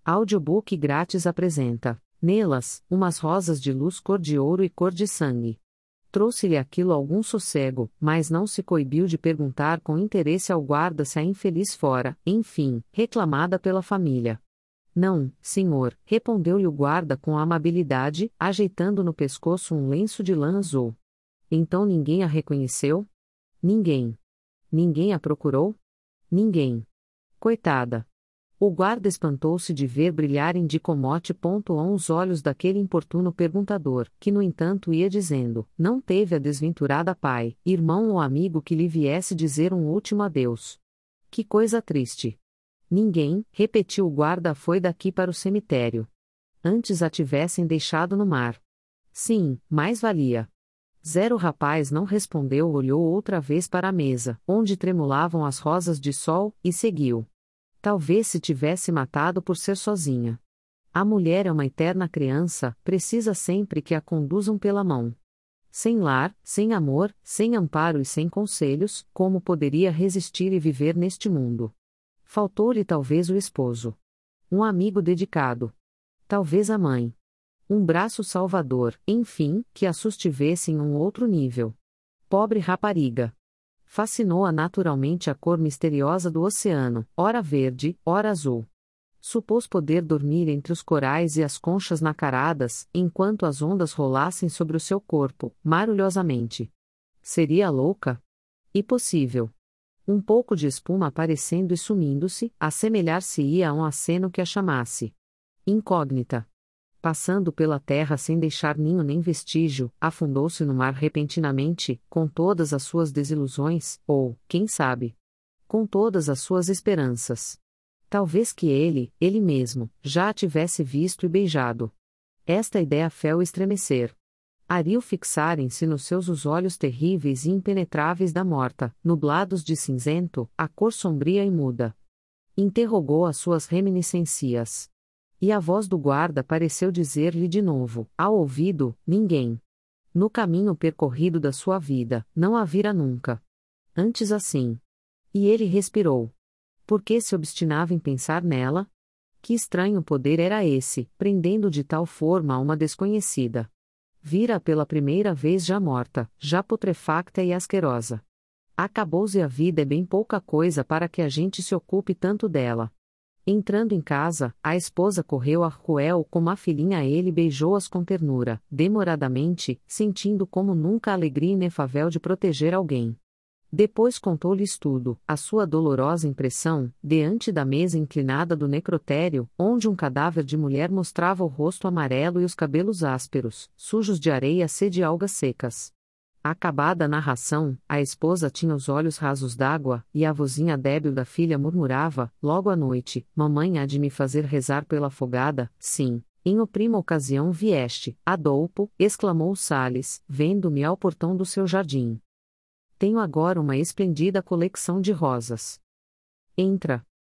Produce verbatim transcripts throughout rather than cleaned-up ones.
Audiobook grátis apresenta, nelas, umas rosas de luz cor de ouro e cor de sangue. Trouxe-lhe aquilo algum sossego, mas não se coibiu de perguntar com interesse ao guarda se a infeliz fora, enfim, reclamada pela família. Não, senhor, respondeu-lhe o guarda com amabilidade, ajeitando no pescoço um lenço de lã azul. Então ninguém a reconheceu? Ninguém. Ninguém a procurou? Ninguém. Coitada. O guarda espantou-se de ver brilharem de comote ponto um os olhos daquele importuno perguntador, que no entanto ia dizendo, não teve a desventurada pai, irmão ou amigo que lhe viesse dizer um último adeus. Que coisa triste! Ninguém, repetiu o guarda, foi daqui para o cemitério. Antes a tivessem deixado no mar. Sim, mais valia. Zero rapaz não respondeu, olhou outra vez para a mesa, onde tremulavam as rosas de sol, e seguiu. Talvez se tivesse matado por ser sozinha. A mulher é uma eterna criança, precisa sempre que a conduzam pela mão. Sem lar, sem amor, sem amparo e sem conselhos, como poderia resistir e viver neste mundo? Faltou-lhe talvez o esposo. Um amigo dedicado. Talvez a mãe. Um braço salvador, enfim, que a sustivesse em um outro nível. Pobre rapariga. Fascinou-a naturalmente a cor misteriosa do oceano, ora verde, ora azul. Supôs poder dormir entre os corais e as conchas nacaradas, enquanto as ondas rolassem sobre o seu corpo, marulhosamente. Seria louca? Impossível. Um pouco de espuma aparecendo e sumindo-se, assemelhar-se-ia a um aceno que a chamasse. Incógnita. Passando pela terra sem deixar ninho nem vestígio, afundou-se no mar repentinamente, com todas as suas desilusões, ou, quem sabe, com todas as suas esperanças. Talvez que ele, ele mesmo, já a tivesse visto e beijado. Esta ideia fê-o estremecer. Haria-o fixarem-se nos seus os olhos terríveis e impenetráveis da morta, nublados de cinzento, a cor sombria e muda. Interrogou as suas reminiscências. E a voz do guarda pareceu dizer-lhe de novo, ao ouvido, ninguém. No caminho percorrido da sua vida, não a vira nunca. Antes assim. E ele respirou. Por que se obstinava em pensar nela? Que estranho poder era esse, prendendo de tal forma a uma desconhecida. Vira-a pela primeira vez já morta, já putrefacta e asquerosa. Acabou-se a vida é bem pouca coisa para que a gente se ocupe tanto dela. Entrando em casa, a esposa correu a Ruel como a filhinha a ele beijou-as com ternura, demoradamente, sentindo como nunca a alegria inefável de proteger alguém. Depois contou-lhes tudo, a sua dolorosa impressão, diante da mesa inclinada do necrotério, onde um cadáver de mulher mostrava o rosto amarelo e os cabelos ásperos, sujos de areia e de algas secas. Acabada a narração, a esposa tinha os olhos rasos d'água, e a vozinha débil da filha murmurava, logo à noite, mamãe há de me fazer rezar pela afogada, sim, em oprima ocasião vieste, Adolfo, exclamou Salles, vendo-me ao portão do seu jardim. Tenho agora uma esplendida coleção de rosas. Entra.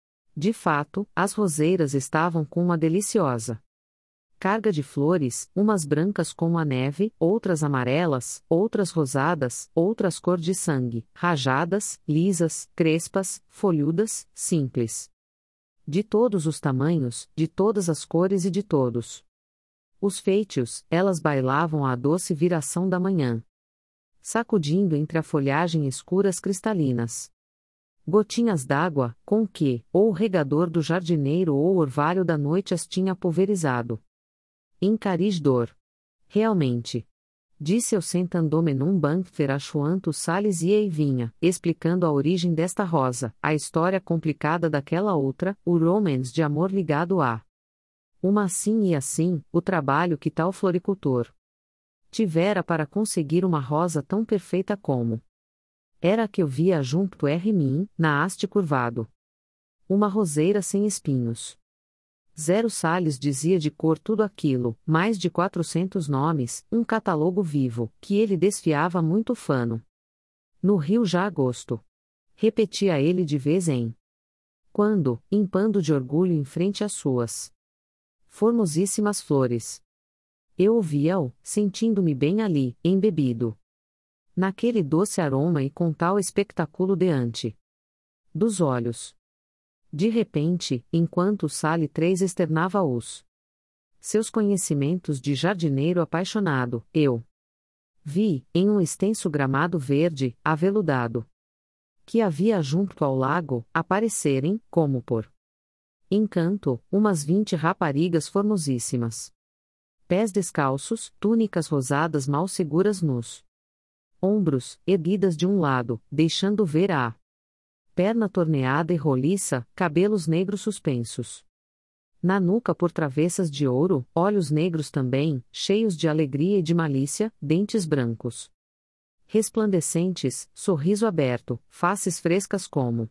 De fato, as roseiras estavam com uma deliciosa carga de flores, umas brancas como a neve, outras amarelas, outras rosadas, outras cor de sangue, rajadas, lisas, crespas, folhudas, simples. De todos os tamanhos, de todas as cores e de todos os feitios, elas bailavam à doce viração da manhã, sacudindo entre a folhagem escuras cristalinas. Gotinhas d'água, com que, ou o regador do jardineiro ou o orvalho da noite as tinha pulverizado. Encaridor. Realmente. Disse eu sentando num banquer achuanto Salles e ei vinha, explicando a origem desta rosa, a história complicada daquela outra, o romance de amor ligado a uma assim e assim, o trabalho que tal floricultor tivera para conseguir uma rosa tão perfeita como era a que eu via junto R mim, na haste curvado. Uma roseira sem espinhos. Zero Salles dizia de cor tudo aquilo, mais de quatrocentos nomes, um catálogo vivo, que ele desfiava muito fano. No rio já agosto. Repetia ele de vez em quando, impando de orgulho em frente às suas formosíssimas flores. Eu ouvia-o, sentindo-me bem ali, embebido naquele doce aroma e com tal espectáculo diante dos olhos. De repente, enquanto o Sali três externava os seus conhecimentos de jardineiro apaixonado, eu vi, em um extenso gramado verde, aveludado, que havia junto ao lago, aparecerem, como por encanto, umas vinte raparigas formosíssimas. Pés descalços, túnicas rosadas mal seguras nos ombros, erguidas de um lado, deixando ver a perna torneada e roliça, cabelos negros suspensos na nuca por travessas de ouro, olhos negros também, cheios de alegria e de malícia, dentes brancos resplandecentes, sorriso aberto, faces frescas como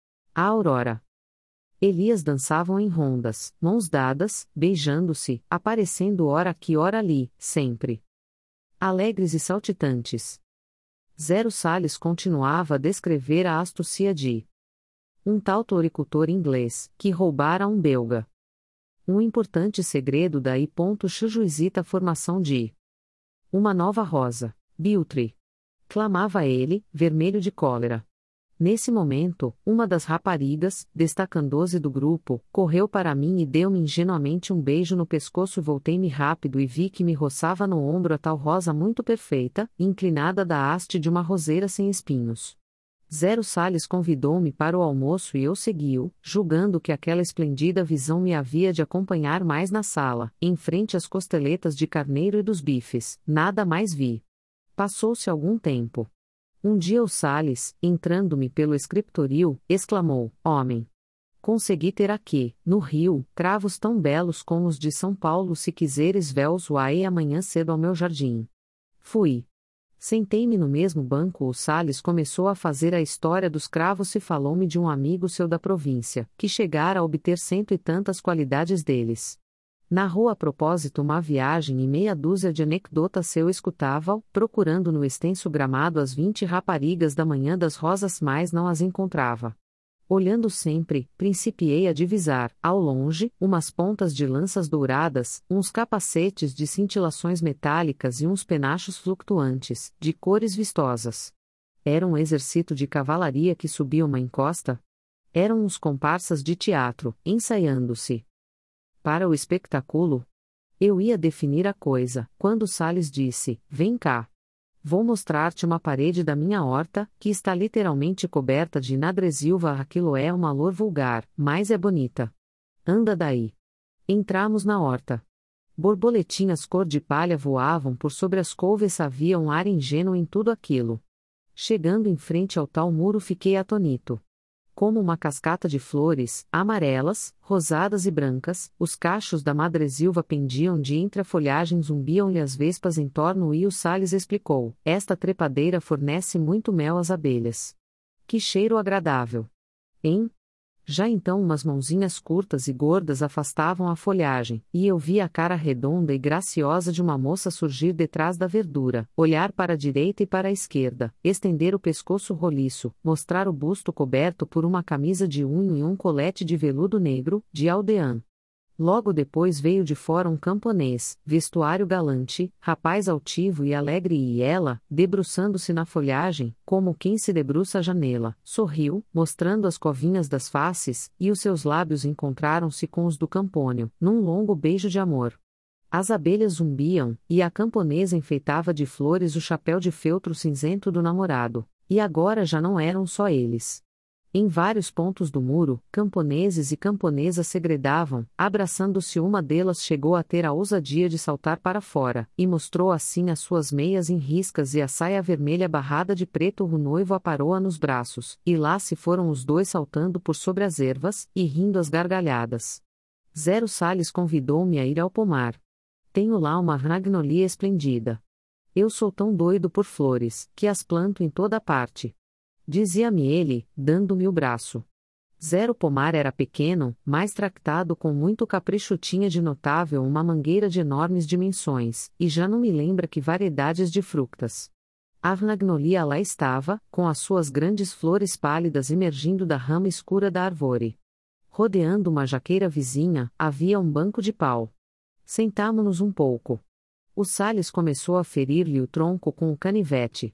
a aurora. Elias dançavam em rondas, mãos dadas, beijando-se, aparecendo ora aqui ora ali, sempre alegres e saltitantes. Zero Salles continuava a descrever a astúcia de um tal toricultor inglês, que roubara um belga um importante segredo da I. Chujuizita formação de uma nova rosa, Biltri. Clamava ele, vermelho de cólera. Nesse momento, uma das raparigas, destacando-se do grupo, correu para mim e deu-me ingenuamente um beijo no pescoço. Voltei-me rápido e vi que me roçava no ombro a tal rosa muito perfeita, inclinada da haste de uma roseira sem espinhos. Zero Salles convidou-me para o almoço e eu segui-o, julgando que aquela esplendida visão me havia de acompanhar mais na sala, em frente às costeletas de carneiro e dos bifes. Nada mais vi. Passou-se algum tempo. Um dia o Salles, entrando-me pelo escriptoril, exclamou: Homem! Consegui ter aqui, no Rio, cravos tão belos como os de São Paulo. Se quiseres véus aí amanhã cedo ao meu jardim. Fui. Sentei-me no mesmo banco. O Salles começou a fazer a história dos cravos e falou-me de um amigo seu da província, que chegara a obter cento e tantas qualidades deles. Narrou a propósito uma viagem e meia dúzia de anedotas. Eu escutava-o, procurando no extenso gramado as vinte raparigas da manhã das rosas, mas não as encontrava. Olhando sempre, principiei a divisar, ao longe, umas pontas de lanças douradas, uns capacetes de cintilações metálicas e uns penachos flutuantes, de cores vistosas. Era um exército de cavalaria que subia uma encosta? Eram uns comparsas de teatro, ensaiando-se para o espetáculo? Eu ia definir a coisa, quando Salles disse: Vem cá. Vou mostrar-te uma parede da minha horta, que está literalmente coberta de nadresilva. Aquilo é uma lor vulgar, mas é bonita. Anda daí. Entramos na horta. Borboletinhas cor de palha voavam por sobre as couves. Havia um ar ingênuo em tudo aquilo. Chegando em frente ao tal muro, fiquei atônito. Como uma cascata de flores, amarelas, rosadas e brancas, os cachos da madresilva pendiam de entre a folhagem, zumbiam-lhe as vespas em torno e o Salles explicou: Esta trepadeira fornece muito mel às abelhas. Que cheiro agradável! Hein? Já então umas mãozinhas curtas e gordas afastavam a folhagem, e eu vi a cara redonda e graciosa de uma moça surgir detrás da verdura, olhar para a direita e para a esquerda, estender o pescoço roliço, mostrar o busto coberto por uma camisa de unho e um colete de veludo negro, de aldeã. Logo depois veio de fora um camponês, vestuário galante, rapaz altivo e alegre, e ela, debruçando-se na folhagem, como quem se debruça à janela, sorriu, mostrando as covinhas das faces, e os seus lábios encontraram-se com os do campônio, num longo beijo de amor. As abelhas zumbiam, e a camponesa enfeitava de flores o chapéu de feltro cinzento do namorado, e agora já não eram só eles. Em vários pontos do muro, camponeses e camponesas segredavam, abraçando-se. Uma delas chegou a ter a ousadia de saltar para fora, e mostrou assim as suas meias em riscas e a saia vermelha barrada de preto. O noivo aparou-a nos braços, e lá se foram os dois saltando por sobre as ervas, e rindo às gargalhadas. Zero Salles convidou-me a ir ao pomar. Tenho lá uma magnolia esplendida. Eu sou tão doido por flores, que as planto em toda parte. Dizia-me ele, dando-me o braço. Zero Pomar era pequeno, mas tractado com muito capricho. Tinha de notável uma mangueira de enormes dimensões, e já não me lembra que variedades de frutas. A magnolia lá estava, com as suas grandes flores pálidas emergindo da rama escura da árvore. Rodeando uma jaqueira vizinha, havia um banco de pau. Sentámo-nos um pouco. O Salles começou a ferir-lhe o tronco com o canivete.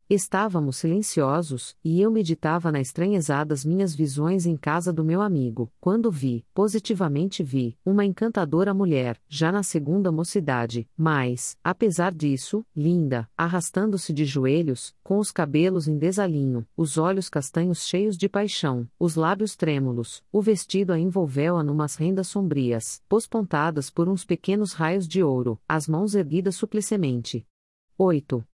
Estávamos silenciosos, e eu meditava na estranheza das minhas visões em casa do meu amigo, quando vi, positivamente vi, uma encantadora mulher, já na segunda mocidade, mas, apesar disso, linda, arrastando-se de joelhos, com os cabelos em desalinho, os olhos castanhos cheios de paixão, os lábios trêmulos, o vestido a envolveu-a numas rendas sombrias, pospontadas por uns pequenos raios de ouro, as mãos erguidas suplicemente. oito.